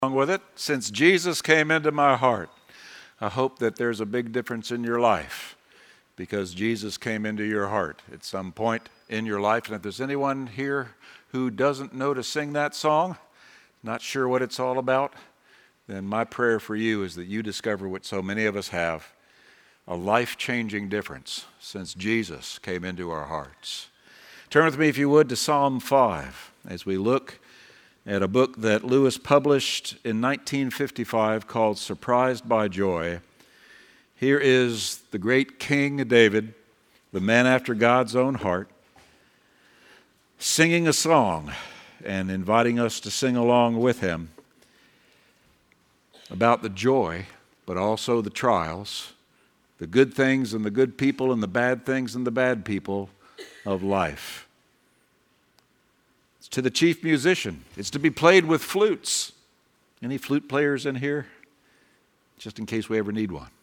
Along with it, since Jesus came into my heart. I hope that there's a big difference in your life because Jesus came into your heart at some point in your life. And if there's anyone here who doesn't know to sing that song, not sure what it's all about, then my prayer for you is that you discover what so many of us have, a life-changing difference since Jesus came into our hearts. Turn with me, if you would, to Psalm 5 as we look at a book that Lewis published in 1955 called Surprised by Joy. Here is the great King David, the man after God's own heart, singing a song and inviting us to sing along with him about the joy, but also the trials, the good things and the good people and the bad things and the bad people of life. It's to the chief musician. It's to be played with flutes. Any flute players in here? Just in case we ever need one.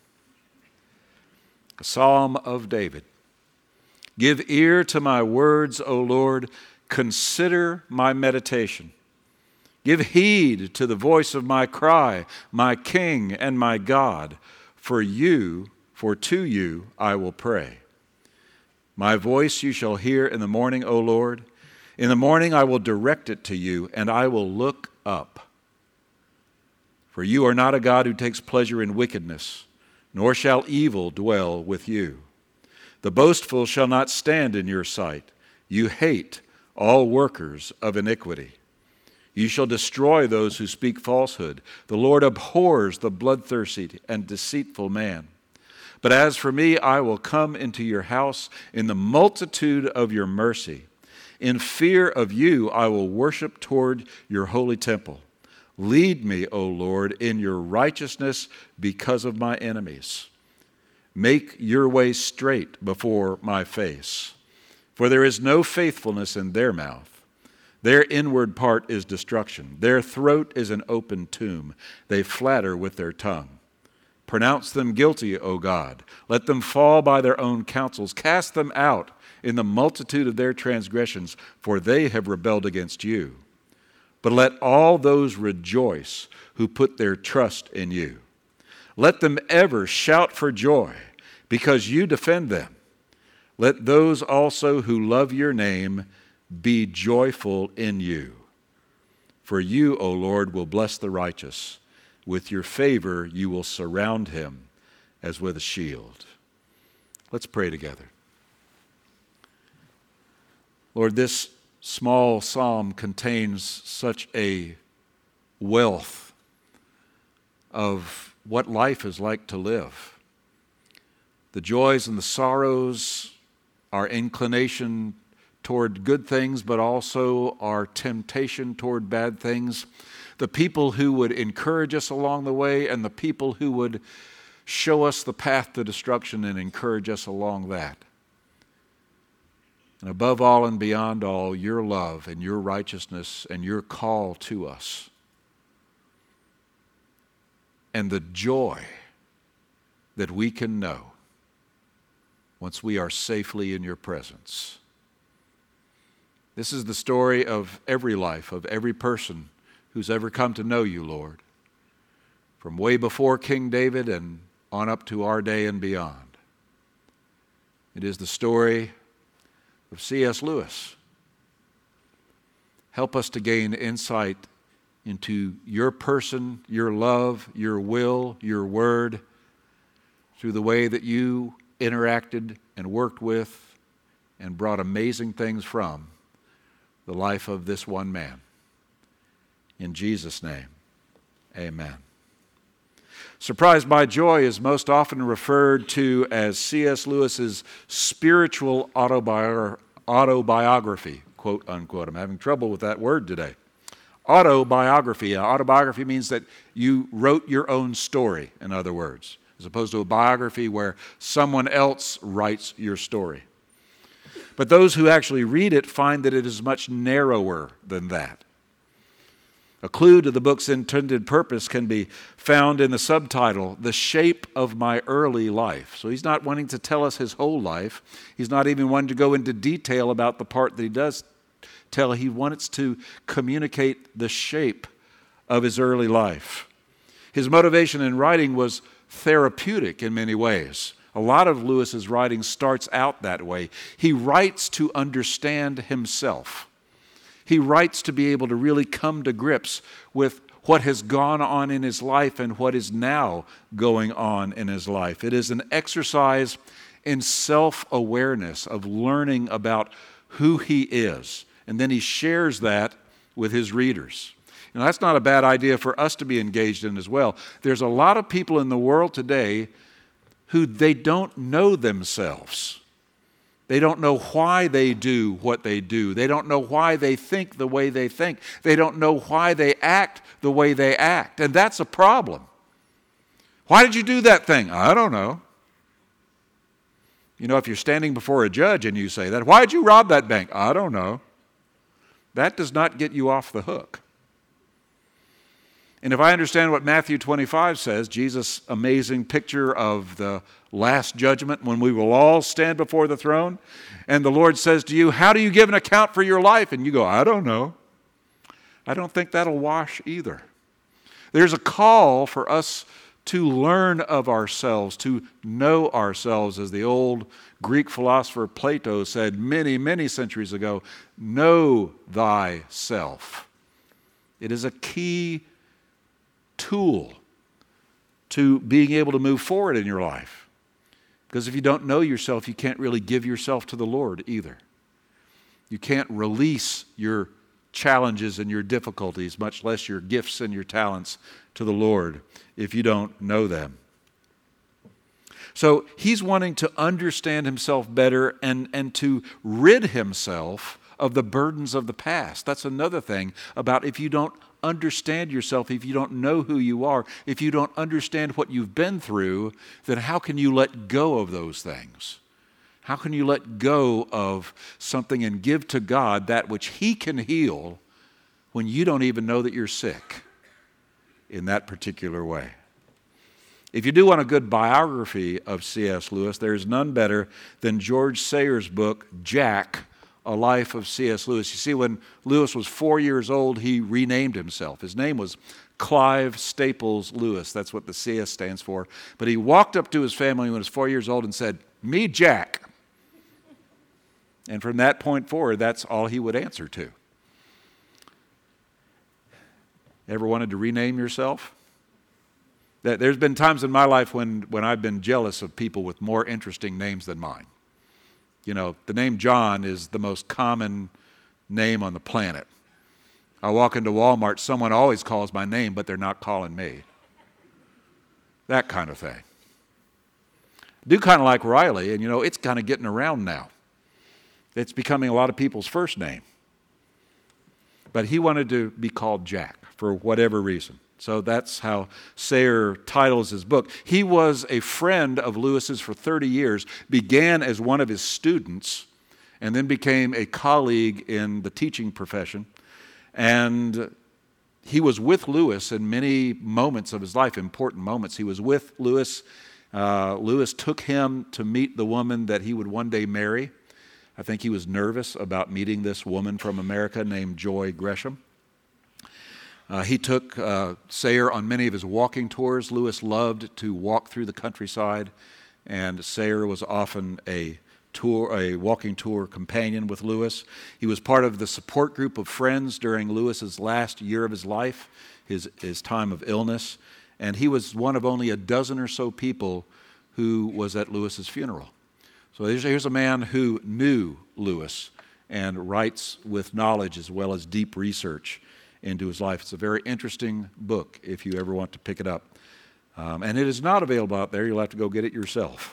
A Psalm of David. Give ear to my words, O Lord. Consider my meditation. Give heed to the voice of my cry, my King and my God. For to you I will pray. My voice you shall hear in the morning, O Lord. In the morning I will direct it to you, and I will look up. For you are not a God who takes pleasure in wickedness, nor shall evil dwell with you. The boastful shall not stand in your sight. You hate all workers of iniquity. You shall destroy those who speak falsehood. The Lord abhors the bloodthirsty and deceitful man. But as for me, I will come into your house in the multitude of your mercy. In fear of you, I will worship toward your holy temple. Lead me, O Lord, in your righteousness because of my enemies. Make your way straight before my face. For there is no faithfulness in their mouth. Their inward part is destruction. Their throat is an open tomb. They flatter with their tongue. Pronounce them guilty, O God. Let them fall by their own counsels. Cast them out in the multitude of their transgressions, for they have rebelled against you. But let all those rejoice who put their trust in you. Let them ever shout for joy, because you defend them. Let those also who love your name be joyful in you. For you, O Lord, will bless the righteous. With your favor you will surround him as with a shield. Let's pray together. Lord, this small psalm contains such a wealth of what life is like to live. The joys and the sorrows, our inclination toward good things, but also our temptation toward bad things. The people who would encourage us along the way and the people who would show us the path to destruction and encourage us along that. And above all and beyond all, your love and your righteousness and your call to us. And the joy that we can know once we are safely in your presence. This is the story of every life, of every person who's ever come to know you, Lord, from way before King David and on up to our day and beyond. It is the story of C.S. Lewis. Help us to gain insight into your person, your love, your will, your word, through the way that you interacted and worked with and brought amazing things from the life of this one man. In Jesus' name, amen. Surprised by Joy is most often referred to as C.S. Lewis's spiritual autobiography, quote unquote. I'm having trouble with that word today. Autobiography. Autobiography means that you wrote your own story, in other words, as opposed to a biography where someone else writes your story. But those who actually read it find that it is much narrower than that. A clue to the book's intended purpose can be found in the subtitle, The Shape of My Early Life. So he's not wanting to tell us his whole life. He's not even wanting to go into detail about the part that he does tell. He wants to communicate the shape of his early life. His motivation in writing was therapeutic in many ways. A lot of Lewis's writing starts out that way. He writes to understand himself. He writes to be able to really come to grips with what has gone on in his life and what is now going on in his life. It is an exercise in self-awareness, of learning about who he is. And then he shares that with his readers. And that's not a bad idea for us to be engaged in as well. There's a lot of people in the world today who they don't know themselves. They don't know why they do what they do. They don't know why they think the way they think. They don't know why they act the way they act. And that's a problem. Why did you do that thing? I don't know. You know, if you're standing before a judge and you say that, why did you rob that bank? I don't know. That does not get you off the hook. And if I understand what Matthew 25 says, Jesus' amazing picture of the last judgment when we will all stand before the throne, and the Lord says to you, how do you give an account for your life? And you go, I don't know. I don't think that'll wash either. There's a call for us to learn of ourselves, to know ourselves, as the old Greek philosopher Plato said many, many centuries ago, know thyself. It is a key tool to being able to move forward in your life. Because if you don't know yourself, you can't really give yourself to the Lord either. You can't release your challenges and your difficulties, much less your gifts and your talents, to the Lord if you don't know them. So he's wanting to understand himself better and to rid himself of the burdens of the past. That's another thing about if you don't understand yourself, if you don't know who you are, if you don't understand what you've been through, then how can you let go of those things? How can you let go of something and give to God that which He can heal when you don't even know that you're sick in that particular way? If you do want a good biography of C.S. Lewis, there's none better than George Sayers' book, Jack, A Life of C.S. Lewis. You see, when Lewis was 4 years old, he renamed himself. His name was Clive Staples Lewis. That's what the CS stands for. But he walked up to his family when he was 4 years old and said, "Me, Jack." And from that point forward, that's all he would answer to. Ever wanted to rename yourself? There's been times in my life when I've been jealous of people with more interesting names than mine. You know, the name John is the most common name on the planet. I walk into Walmart, someone always calls my name, but they're not calling me. That kind of thing. I do kind of like Riley, and you know, it's kind of getting around now. It's becoming a lot of people's first name. But he wanted to be called Jack for whatever reason. So that's how Sayer titles his book. He was a friend of Lewis's for 30 years, began as one of his students, and then became a colleague in the teaching profession. And he was with Lewis in many moments of his life, important moments. He was with Lewis. Lewis took him to meet the woman that he would one day marry. I think he was nervous about meeting this woman from America named Joy Gresham. He took Sayer on many of his walking tours. Lewis loved to walk through the countryside, and Sayer was often a walking tour companion with Lewis. He was part of the support group of friends during Lewis's last year of his life, his time of illness, and he was one of only a dozen or so people who was at Lewis's funeral. So here's a man who knew Lewis and writes with knowledge as well as deep research into his life. It's a very interesting book if you ever want to pick it up. And it is not available out there. You'll have to go get it yourself.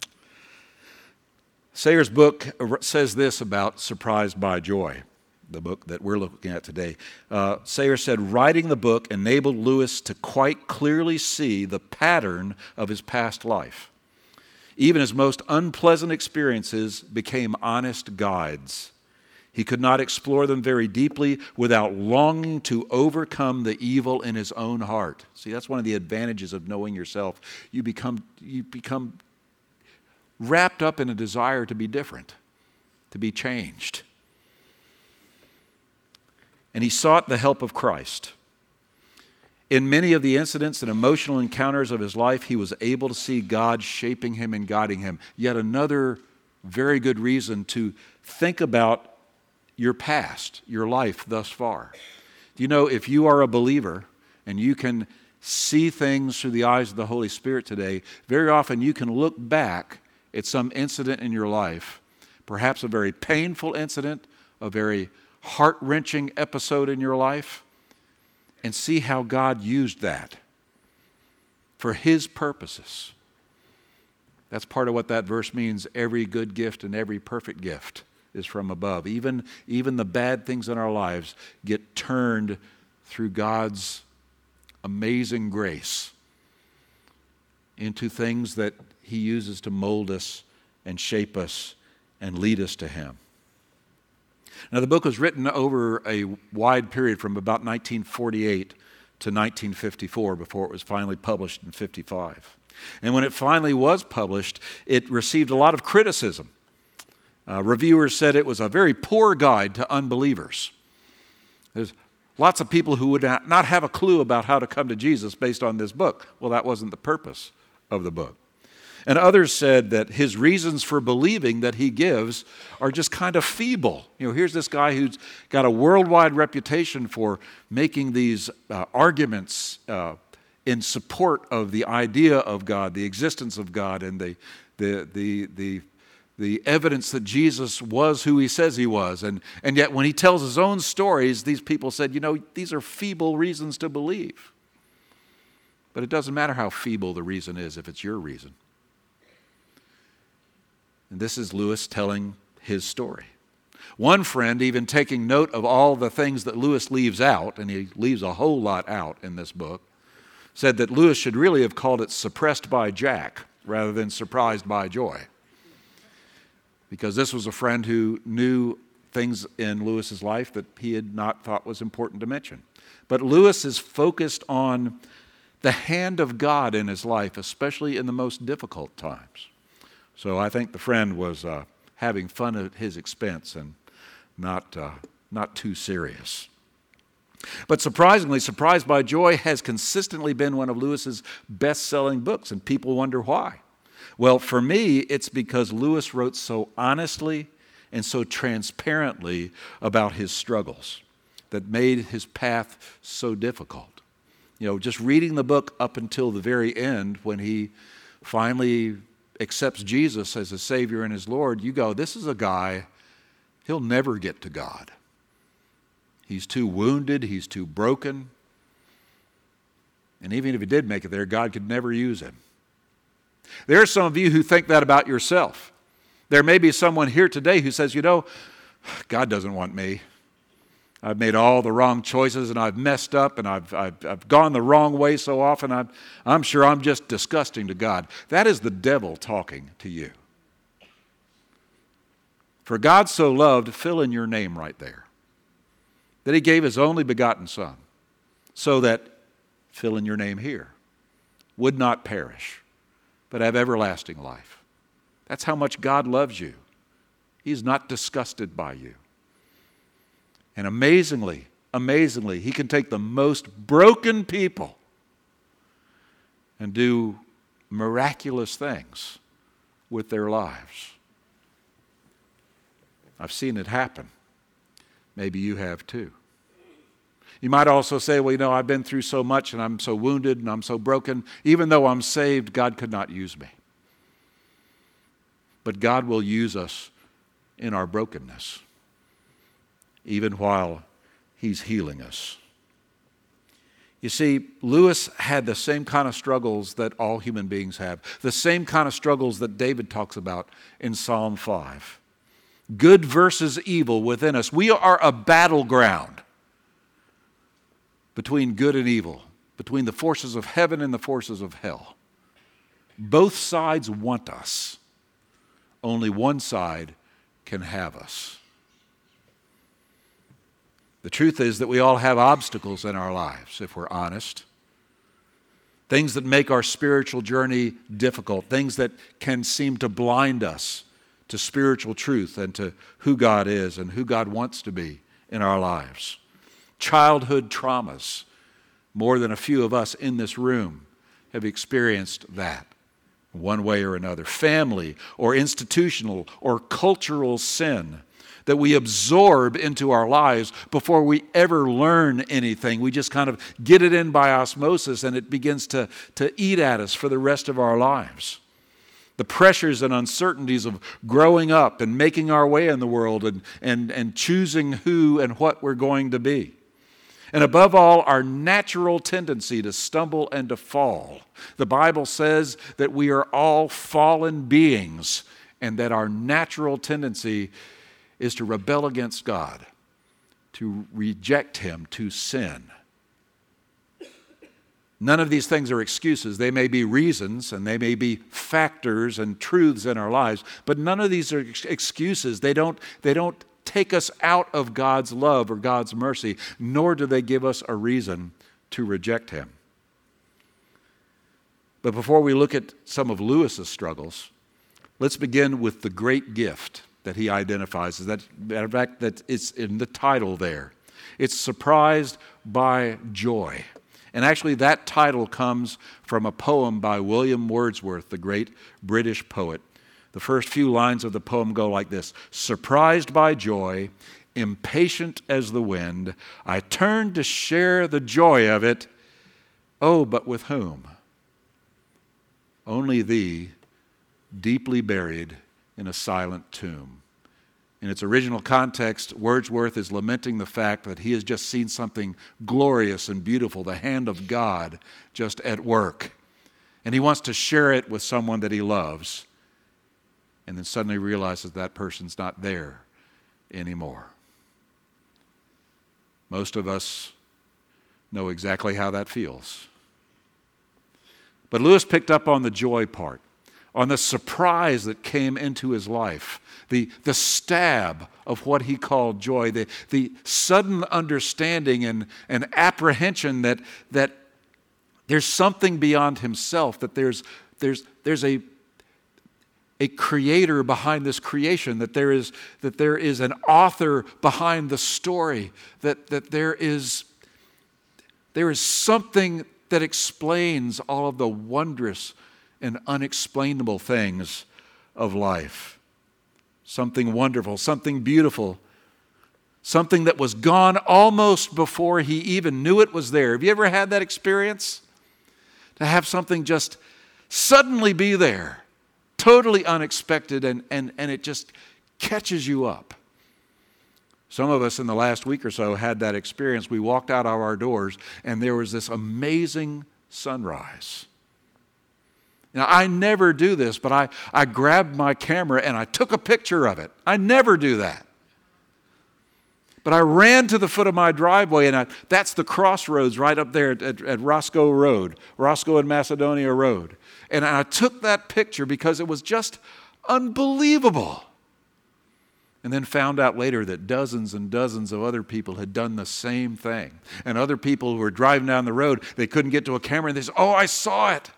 Sayer's book says this about Surprised by Joy, the book that we're looking at today. Sayer said, writing the book enabled Lewis to quite clearly see the pattern of his past life. Even his most unpleasant experiences became honest guides. He could not explore them very deeply without longing to overcome the evil in his own heart. See, that's one of the advantages of knowing yourself. You become wrapped up in a desire to be different, to be changed. And he sought the help of Christ. In many of the incidents and emotional encounters of his life, he was able to see God shaping him and guiding him. Yet another very good reason to think about your past, your life thus far. Do you know, if you are a believer and you can see things through the eyes of the Holy Spirit today, very often you can look back at some incident in your life, perhaps a very painful incident, a very heart-wrenching episode in your life, and see how God used that for His purposes. That's part of what that verse means. Every good gift and every perfect gift is from above. Even the bad things in our lives get turned through God's amazing grace into things that He uses to mold us and shape us and lead us to Him. Now, the book was written over a wide period from about 1948 to 1954 before it was finally published in 55. And when it finally was published, it received a lot of criticism. Reviewers said it was a very poor guide to unbelievers. There's lots of people who would not have a clue about how to come to Jesus based on this book. Well, that wasn't the purpose of the book. And others said that his reasons for believing that he gives are just kind of feeble. Here's this guy who's got a worldwide reputation for making these arguments in support of the idea of God, the existence of God, and the evidence that Jesus was who He says He was. And yet when He tells His own stories, these people said, these are feeble reasons to believe. But it doesn't matter how feeble the reason is if it's your reason. And this is Lewis telling his story. One friend, even taking note of all the things that Lewis leaves out, and he leaves a whole lot out in this book, said that Lewis should really have called it Suppressed by Jack rather than Surprised by Joy. Because this was a friend who knew things in Lewis's life that he had not thought was important to mention. But Lewis is focused on the hand of God in his life, especially in the most difficult times. So I think the friend was having fun at his expense and not too serious. But surprisingly, Surprised by Joy has consistently been one of Lewis's best-selling books, and people wonder why. Well, for me, it's because Lewis wrote so honestly and so transparently about his struggles that made his path so difficult. Just reading the book up until the very end, when he finally accepts Jesus as his Savior and his Lord, you go, this is a guy, he'll never get to God. He's too wounded, he's too broken. And even if he did make it there, God could never use him. There are some of you who think that about yourself. There may be someone here today who says, God doesn't want me. I've made all the wrong choices and I've messed up and I've gone the wrong way so often. I'm sure I'm just disgusting to God. That is the devil talking to you. For God so loved, fill in your name right there, that He gave His only begotten Son, so that, fill in your name here, would not perish, but have everlasting life. That's how much God loves you. He's not disgusted by you. And amazingly, He can take the most broken people and do miraculous things with their lives. I've seen it happen. Maybe you have too. You might also say, I've been through so much and I'm so wounded and I'm so broken. Even though I'm saved, God could not use me. But God will use us in our brokenness, even while He's healing us. You see, Lewis had the same kind of struggles that all human beings have, the same kind of struggles that David talks about in Psalm 5. Good versus evil within us. We are a battleground between good and evil, between the forces of heaven and the forces of hell. Both sides want us. Only one side can have us. The truth is that we all have obstacles in our lives, if we're honest. Things that make our spiritual journey difficult, things that can seem to blind us to spiritual truth and to who God is and who God wants to be in our lives. Childhood traumas, more than a few of us in this room have experienced that one way or another. Family or institutional or cultural sin that we absorb into our lives before we ever learn anything. We just kind of get it in by osmosis, and it begins to eat at us for the rest of our lives. The pressures and uncertainties of growing up and making our way in the world and choosing who and what we're going to be. And above all, our natural tendency to stumble and to fall. The Bible says that we are all fallen beings and that our natural tendency is to rebel against God, to reject Him, to sin. None of these things are excuses. They may be reasons and they may be factors and truths in our lives, but none of these are excuses. They don't take us out of God's love or God's mercy, nor do they give us a reason to reject Him. But before we look at some of Lewis's struggles, let's begin with the great gift that he identifies. Matter of fact, that it's in the title there. It's surprised by joy. And actually that title comes from a poem by William Wordsworth, the great British poet. The first few lines of the poem go like this: surprised by joy, impatient as the wind, I turned to share the joy of it. Oh, but with whom? Only thee, deeply buried in a silent tomb. In its original context, Wordsworth is lamenting the fact that he has just seen something glorious and beautiful, the hand of God just at work. And he wants to share it with someone that he loves, and then suddenly realizes that person's not there anymore. Most of us know exactly how that feels. But Lewis picked up on the joy part, on the surprise that came into his life, the stab of what he called joy, the sudden understanding and apprehension that there's something beyond himself, that there's a creator behind this creation, that there is an author behind the story, that there is something that explains all of the wondrous and unexplainable things of life. Something wonderful, something beautiful, something that was gone almost before he even knew it was there. Have you ever had that experience? To have something just suddenly be there, totally unexpected, and it just catches you up. Some of us in the last week or so had that experience. We walked out of our doors and there was this amazing sunrise. Now, I never do this, but I grabbed my camera and I took a picture of it. I never do that. But I ran to the foot of my driveway, and that's the crossroads right up there at Roscoe Road, Roscoe and Macedonia Road. And I took that picture because it was just unbelievable. And then found out later that dozens and dozens of other people had done the same thing. And other people who were driving down the road, they couldn't get to a camera, and they said, "Oh, I saw it."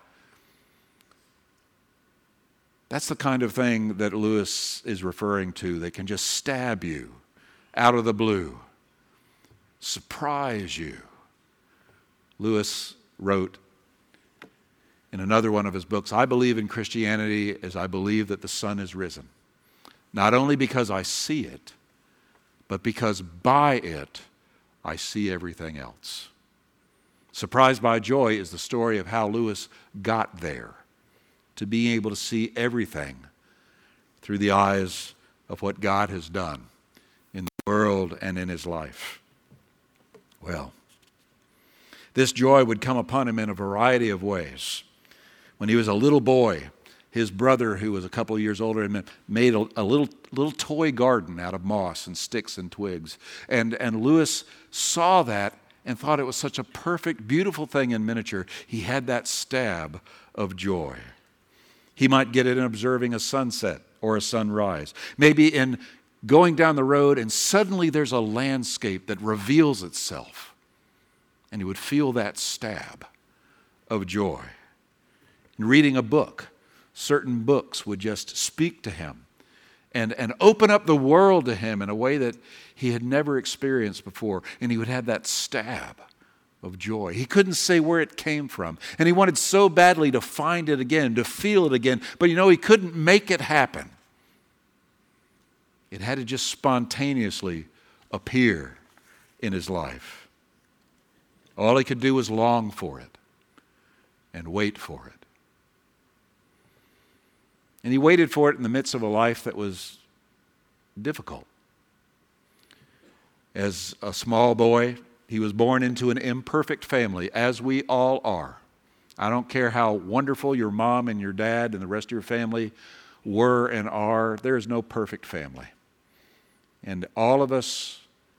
That's the kind of thing that Lewis is referring to that can just stab you out of the blue, surprise you. Lewis wrote in another one of his books, "I believe in Christianity as I believe that the sun is risen. Not only because I see it, but because by it I see everything else." Surprised by joy is the story of how Lewis got there, to being able to see everything through the eyes of what God has done in the world and in his life. Well, this joy would come upon him in a variety of ways. When he was a little boy, his brother, who was a couple of years older, made a little toy garden out of moss and sticks and twigs. And Lewis saw that and thought it was such a perfect, beautiful thing in miniature. He had that stab of joy. He might get it in observing a sunset or a sunrise. Maybe in going down the road and suddenly there's a landscape that reveals itself. And he would feel that stab of joy. In reading a book, certain books would just speak to him and open up the world to him in a way that he had never experienced before. And he would have that stab of joy. He couldn't say where it came from. And he wanted so badly to find it again, to feel it again. But he couldn't make it happen. It had to just spontaneously appear in his life. All he could do was long for it and wait for it. And he waited for it in the midst of a life that was difficult. As a small boy, he was born into an imperfect family, as we all are. I don't care how wonderful your mom and your dad and the rest of your family were and are, there is no perfect family. And all of us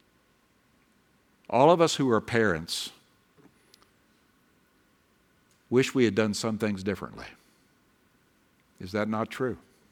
who are parents wish we had done some things differently. Is that not true?